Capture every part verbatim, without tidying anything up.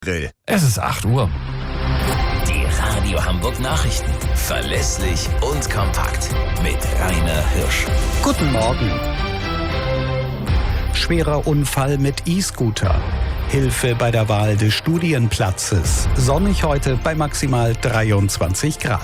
Grill. Es ist acht Uhr. Die Radio Hamburg Nachrichten. Verlässlich und kompakt. Mit Rainer Hirsch. Guten Morgen. Schwerer Unfall mit E-Scooter. Hilfe bei der Wahl des Studienplatzes. Sonnig heute bei maximal dreiundzwanzig Grad.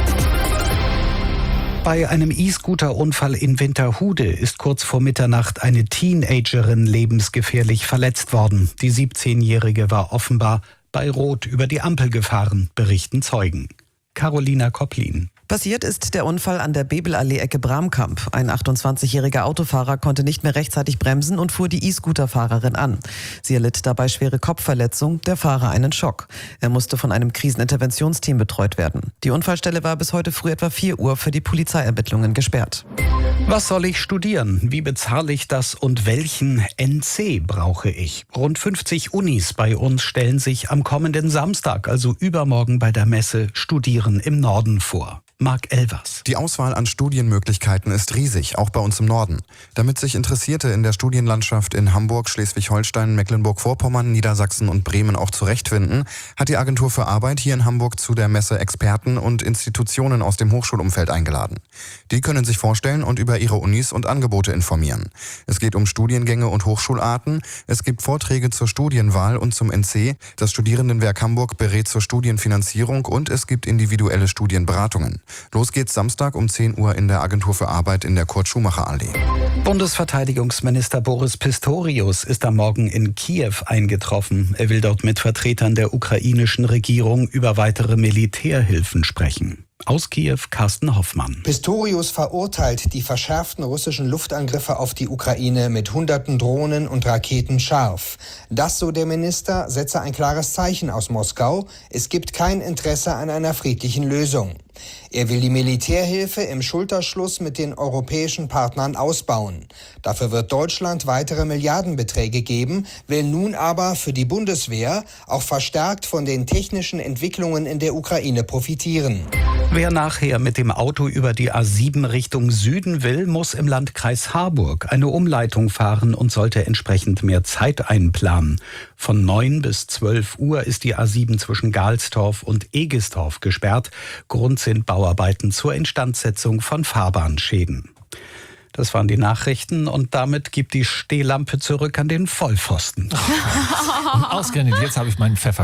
Bei einem E-Scooter-Unfall in Winterhude ist kurz vor Mitternacht eine Teenagerin lebensgefährlich verletzt worden. Die siebzehnjährige war offenbar bei Rot über die Ampel gefahren, berichten Zeugen. Carolina Kopplin. Passiert ist der Unfall an der Bebelallee-Ecke Bramkamp. Ein achtundzwanzigjähriger Autofahrer konnte nicht mehr rechtzeitig bremsen und fuhr die E-Scooter-Fahrerin an. Sie erlitt dabei schwere Kopfverletzung, der Fahrer einen Schock. Er musste von einem Kriseninterventionsteam betreut werden. Die Unfallstelle war bis heute früh etwa vier Uhr für die Polizeiermittlungen gesperrt. Was soll ich studieren? Wie bezahle ich das und welchen N C brauche ich? Rund fünfzig Unis bei uns stellen sich am kommenden Samstag, also übermorgen bei der Messe Studieren im Norden vor. Marc Elvers. Die Auswahl an Studienmöglichkeiten ist riesig, auch bei uns im Norden. Damit sich Interessierte in der Studienlandschaft in Hamburg, Schleswig-Holstein, Mecklenburg-Vorpommern, Niedersachsen und Bremen auch zurechtfinden, hat die Agentur für Arbeit hier in Hamburg zu der Messe Experten und Institutionen aus dem Hochschulumfeld eingeladen. Die können sich vorstellen und über ihre Unis und Angebote informieren. Es geht um Studiengänge und Hochschularten, es gibt Vorträge zur Studienwahl und zum N C, das Studierendenwerk Hamburg berät zur Studienfinanzierung und es gibt individuelle Studienberatungen. Los geht's Samstag um zehn Uhr in der Agentur für Arbeit in der Kurt-Schumacher-Allee. Bundesverteidigungsminister Boris Pistorius ist am Morgen in Kiew eingetroffen. Er will dort mit Vertretern der ukrainischen Regierung über weitere Militärhilfen sprechen. Aus Kiew Carsten Hoffmann. Pistorius verurteilt die verschärften russischen Luftangriffe auf die Ukraine mit hunderten Drohnen und Raketen scharf. Das, so der Minister, setze ein klares Zeichen aus Moskau. Es gibt kein Interesse an einer friedlichen Lösung. Er will die Militärhilfe im Schulterschluss mit den europäischen Partnern ausbauen. Dafür wird Deutschland weitere Milliardenbeträge geben, will nun aber für die Bundeswehr auch verstärkt von den technischen Entwicklungen in der Ukraine profitieren. Wer nachher mit dem Auto über die A sieben Richtung Süden will, muss im Landkreis Harburg eine Umleitung fahren und sollte entsprechend mehr Zeit einplanen. Von neun bis zwölf Uhr ist die A sieben zwischen Galstorf und Egestorf gesperrt. Grund sind Bauarbeiten zur Instandsetzung von Fahrbahnschäden. Das waren die Nachrichten und damit gibt die Stehlampe zurück an den Vollpfosten. Ausgerechnet, jetzt habe ich meinen Pfeffer